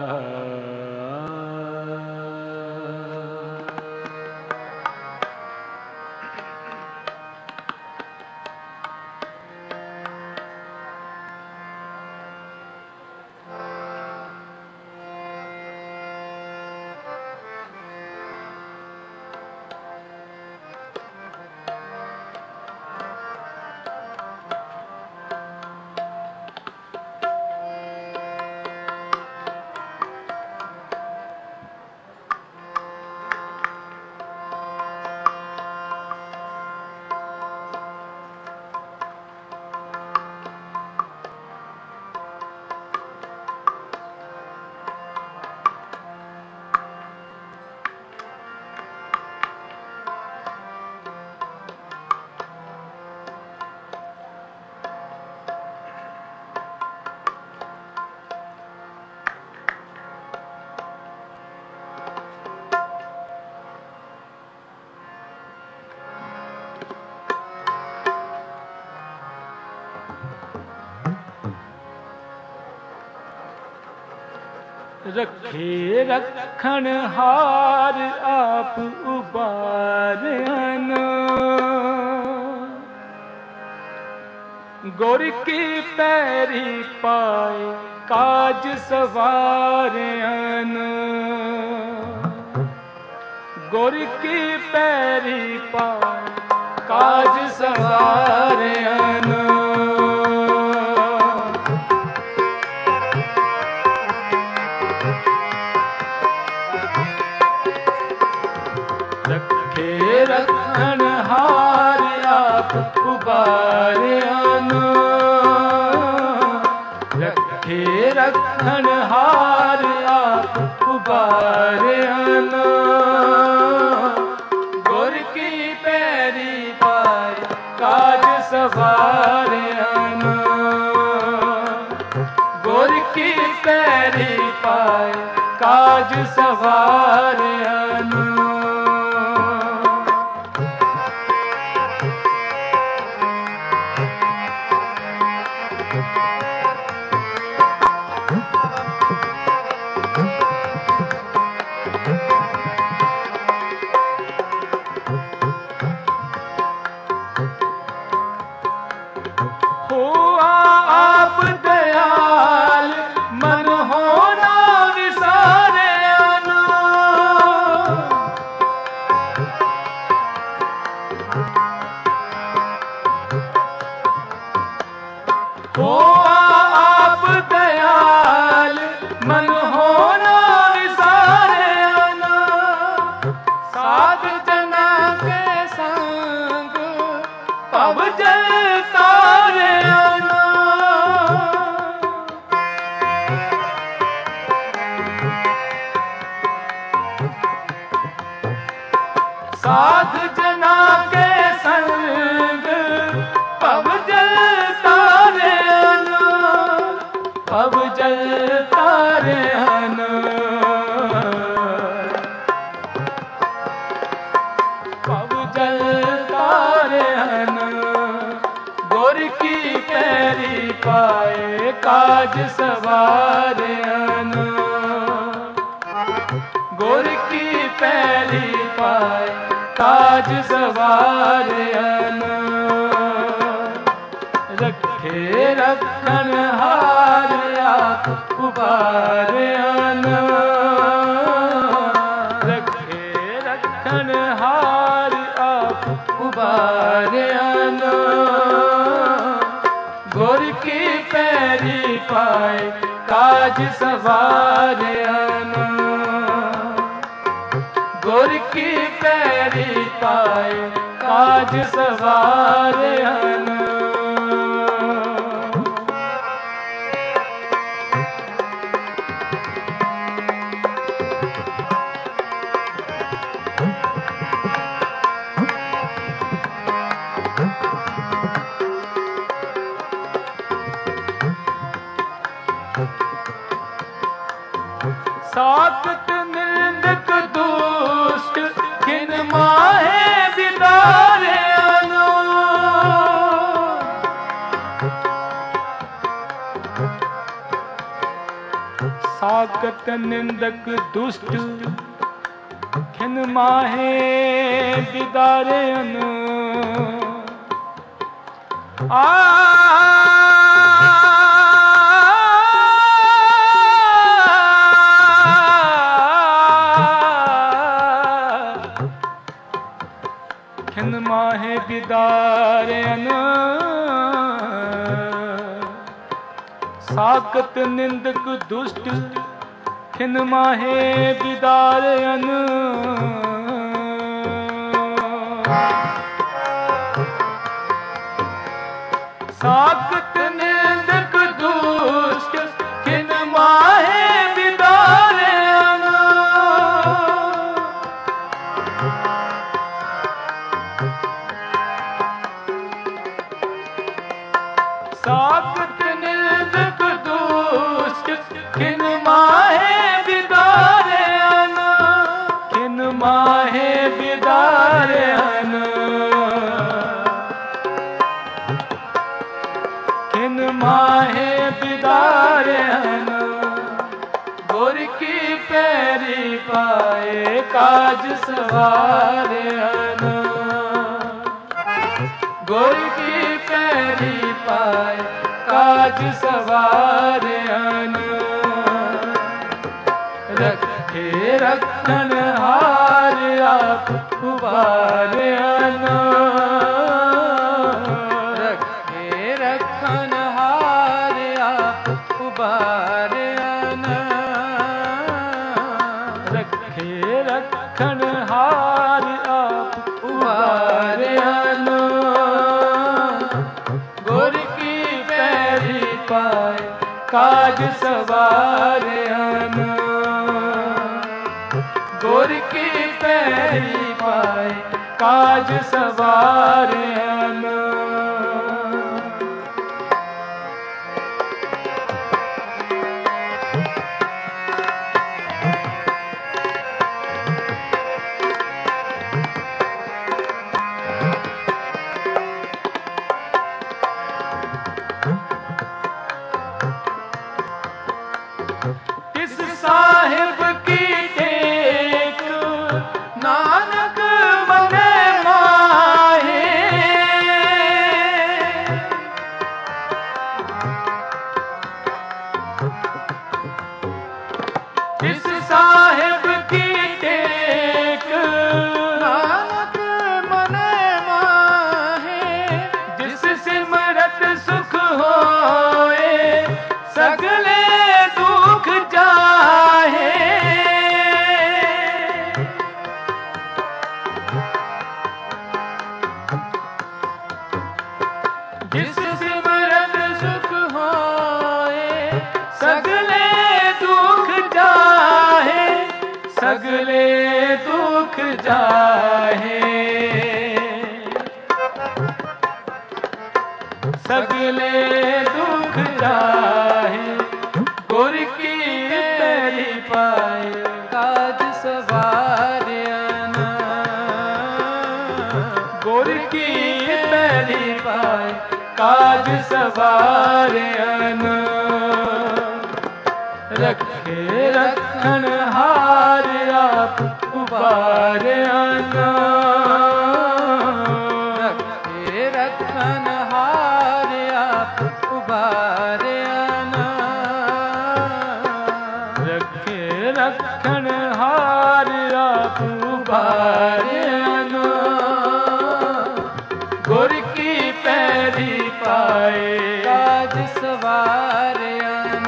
रखे रखण हार आप उबारन गुर की पैरी पाए काज सवारन गुर की पैरी पाए काज सवारन रखन हार आप उबारन रखे रखन हार आप उबारन गुर की पैरी पाए काज सवारन गुर की पैरी पाए काज सवारन साध जना के संग पव जल तारे हन, पव जल तारे हन। पव जल तारे हन, गुर की पैरी पाए काज सवारे हन। गुर की पैरी पाए काज सवारे हन। रखे रखन हार आप उबारे हन। रखे रखन हार आप उबारे हन। गुर की पैरी पाए काज सवारे हन। गुर की पैरी पाए काज सवारे हन। साकत निंदक दुष्ट किन माहे बिदारे अनु। साकत निंदक दुष्ट किन माहे बिदारे अनु। खिन माहे बिदारन। साकत निंदक दुष्ट खिन माहे बिदारन। साकत निंदक दुष्ट खिन माहे बिदारन। साकत निंदक दुष्ट खिन माहे बिदारे हन। खिन माहे बिदारे हन। खिन माहे बिदारे हन। गुर की पैरी पाए काज सवारे हन। गुर की पैरी पाए काज सवारे हन। रखे रखन हार आप उबारे हन। रखे रखन हार आप उबारे हन। रखे रखन हार आप उबारे हन। गुर की पैरी पाए काज सवारे हन। गुर की पैरी पाए काज सवारे हन। इस साहिब की टेक नानक बने माहे। इस साहिब की टेक नानक बने माहे। जिस सिमरत सुख होए सगले दुख जाहे। जिस सिमरत सुख होए सगले दुख जाहे। सगले दुख जाहे, सगले दुख जाहे, गुर की पैरी पाए काज सवारियन, गुर की पैरी पाए काज सवारियन। रखे रखन हार आप उबारियन, रखे रखन हार आप उबारियन, रखे रखन हार आप उबारियन। गुर की पैरी पाए काज सवारियन,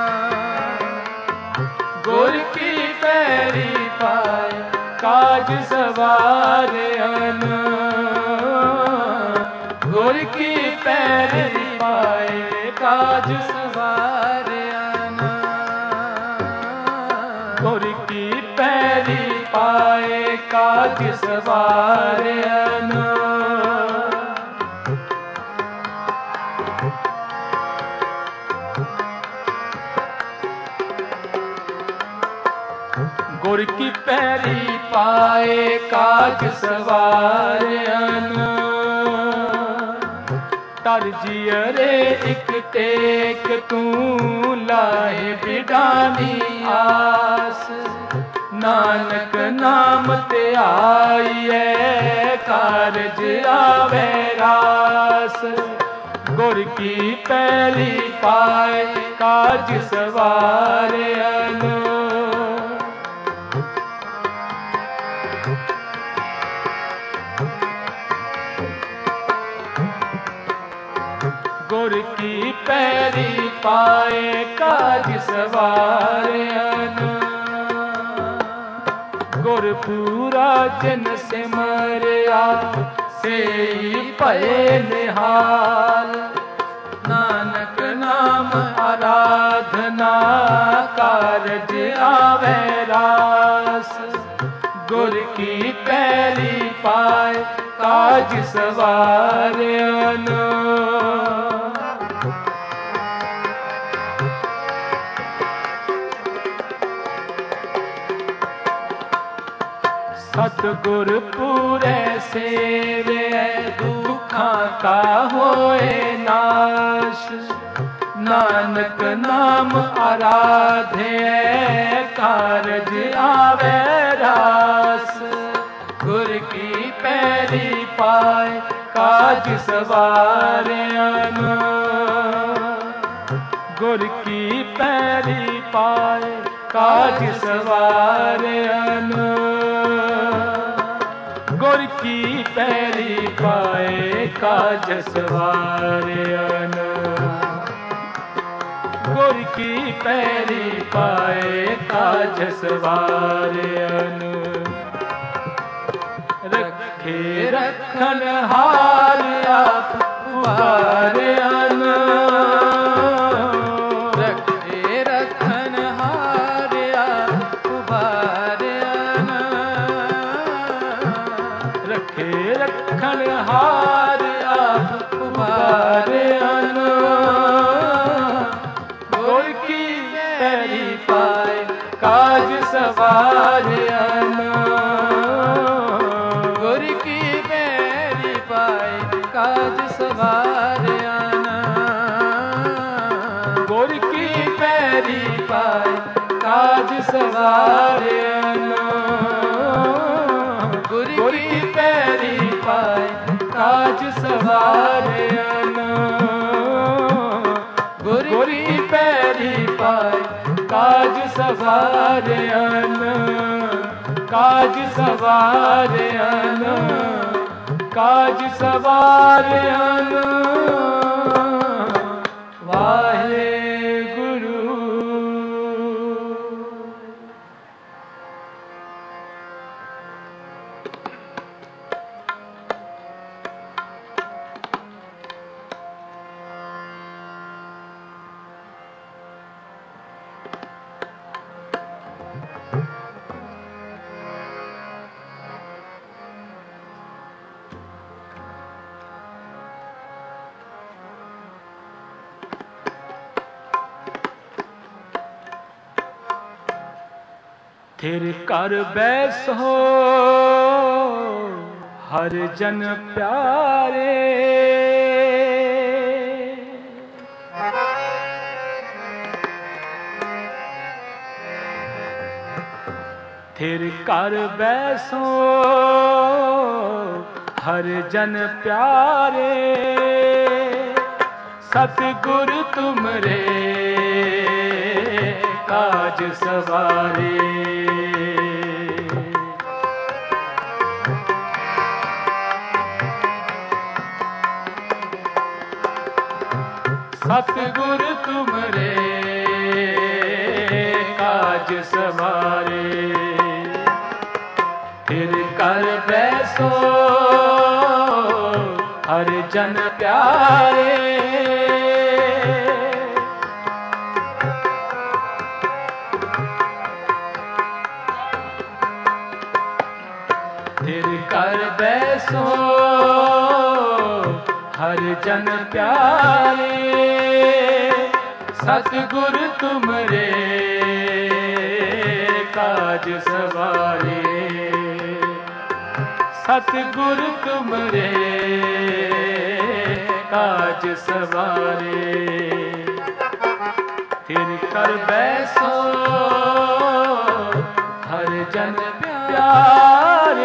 गुर की पैरी पाए काज सवारियन, गुर की पैरी पाए काज सवारियन, गुर की पैरी पाए काज सवारियन। गुर की पैरी पाए काज सवारियन, तर जियरे एक टेक तू लाए बिडानी आस, नानक नाम ते आईए कारज आवे रास। गुर की पैरी पाए काज सवारियन, गुर की पैरी पाए काज सवारियन, गुर पूरा जन सिमरिया से पए निहाल, नानक नाम आराधना कारज आवे रास। गुर की पैरी पाए काज सवारियन, सतगुर पूरे सेवे दुखां का होए नाश, नानक नाम आराधे कारज आवे रास। गुर की पैरी पाए काज सवारियन, गुर की पैरी पाए काज सवारियन, गुर की पैरी पाए काज सवारियन, गुर की पैरी पाए काज सवारियन। रखे रखन हार आप उबारियन, रखे रखन हार आप उबारियन, रखे रखन हार आप उबारियन। गुर की पैरी पाए काज सवारियन, गुर की पैरी पाए काज सवारियन, गुर की पैरी पाए काज सवारियन, गुर की पैरी पाए काज सवारियन, गुर की पैरी पाए काज सवारियन, काज सवारियन, काज सवारियन। वाहेगुरु। थिर कर बैसो हर जन प्यारे, थिर कर बैसो हर जन प्यारे, सतगुर तुमरे काज सवारे। सतगुर तुमरे काज सवारे, फिर कर बैसो हर जन प्यारे। फिर कर बैसो हर जन प्यारे, सतगुर तुमरे काज सवारे। सतगुर तुमरे काज सवारे, फिर कर बैसो हर जन प्यारे।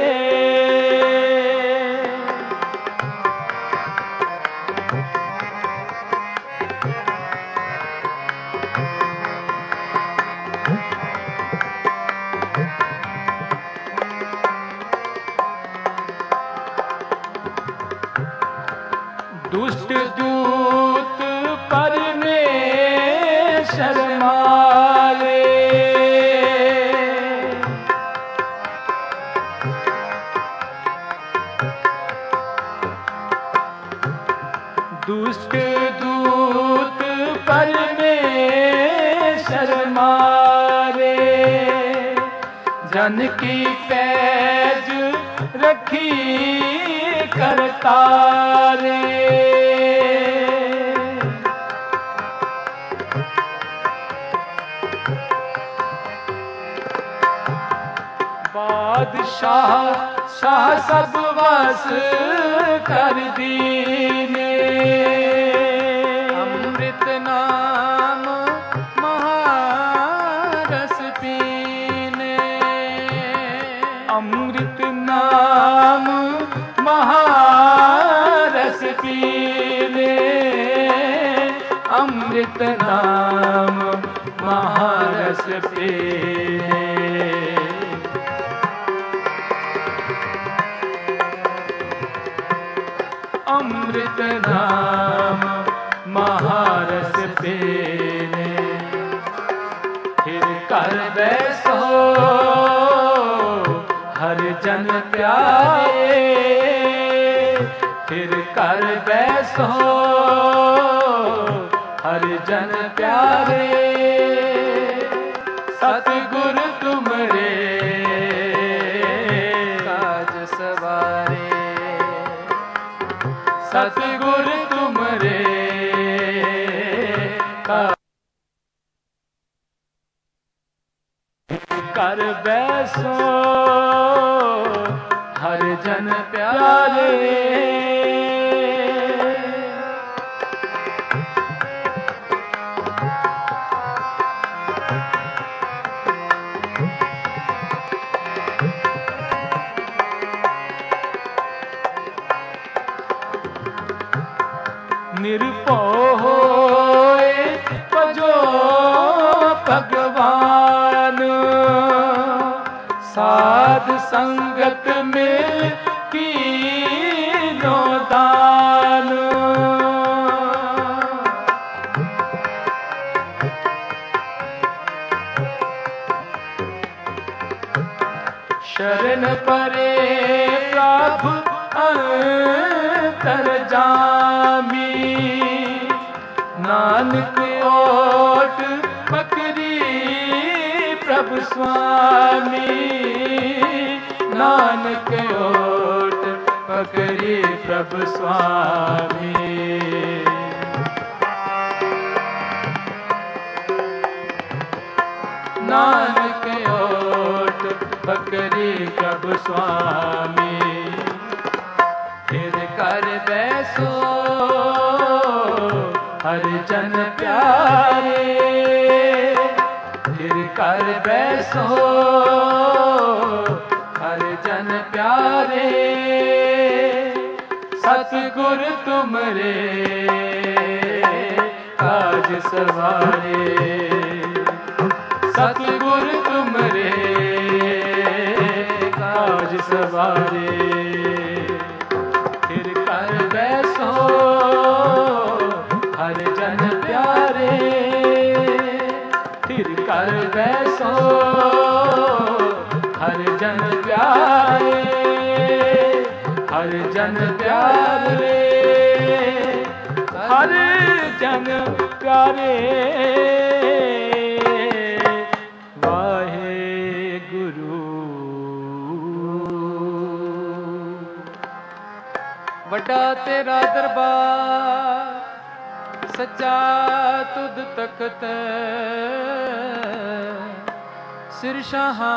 दुष्ट दूत परमेश्वर मारे, दुष्ट दूत परमेश्वर मारे, जन की पैज रखी करतारे। बादशाह शाह सब वस कर दीने, अमृत नाम महारस पीने। अमृत नाम महारस पीने, अमृत नाम महारस पीने। अमृत नाम महारस पीने, फिर कर बैसो हर जन प्यारे। फिर कर बैसो हर जन प्यारे, सतगुर तुमरे काज सवारे। सतगुर तुमरे काज कर बैसो हर जन प्यारे। निरभव होए भजो भगवान, साध संगत में कीनो दान। शरण परे प्रभु अंतरजामी, नानक ओट पकड़ी प्रभु स्वामी। नानक ओट पकड़ी प्रभु स्वामी। नानक ओट स्वामी। फिर कर बैसो हर जन प्यारे, फिर कर बैसो हर जन प्यारे। सतगुर तुमरे काज सवारे, सतगुर तुमरे काज सवारे। फिर कर बैसो हर जन प्यारे, फिर कर बैसो हर जन प्यारे, हर जन प्यारे, हर जन प्यारे। वड्डा तेरा दरबार सच्चा तुद तख्त, सिर शाहां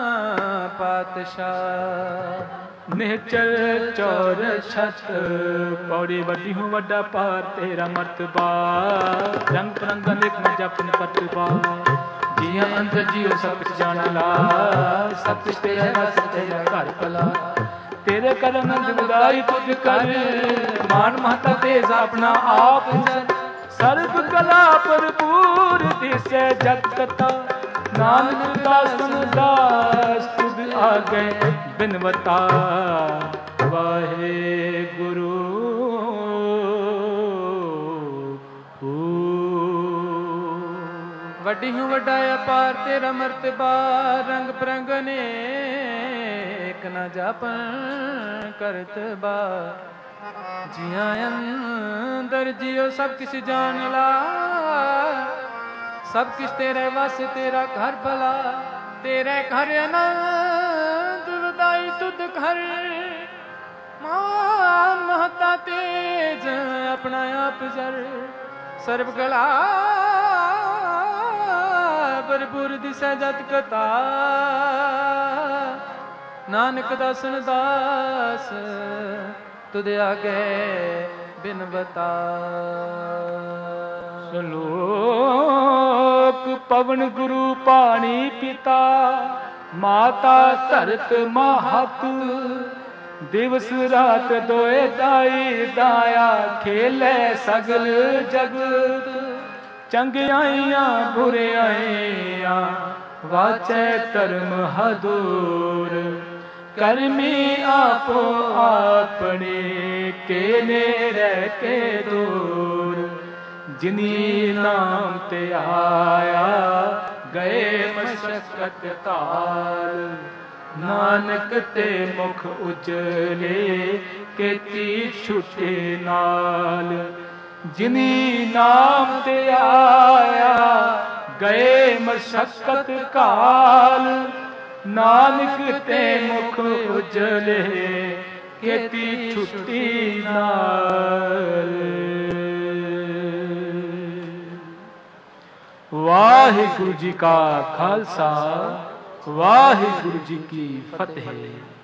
पातशाह। निहचल चौर छत पौड़ी वड्डी हूँ वड्डा पार तेरा मर्तबा। रंग परंग अनेक न जपन पतबा। जिया अंदर जियो सब कुछ जान ला, सब कुछ तेरा बस तेरा घर भला। तेरे करम दुदाई तुझ कर, मान महता तेज अपना आप जन। सर्व कला भरपूर दिसे जगता, नानक दासन दास तुझ आगे बिनवता। वाहे गुरु वड्डी हूँ वड्डा अपार तेरा मर्तबा। रंग परंग अनेक न जापन करत बा। जिया अंदर जियो सब किस जान ला, सब किस तेरे वस तेरा घर भला। तेरे घर आनंद वदाई तुद घर, मान महता तेज अपना आप जर। सर्व कला भरपूर दिशा जत कथा, नानक दासन दास तुद आगे बिनवता। श्लोक पवन गुरु पानी पिता, माता धरत महत। दिवस रात दोए दाई दाया, खेले सगल जगत। चंगियाइयां बुरियाइयां वाचे धर्म हदूर। कर्मी आपो अपने के नेरे के दूर। जिनी नाम ते आया गए मशक्कत काल। नानक ते मुख उजले केती छुटे नाल। जिनी नाम ते आया गए मशक्कत काल। नानक ते मुख उजले केती छुटी नाल। वाहिगुरु जी का खालसा, वाहिगुरु जी की फतेह।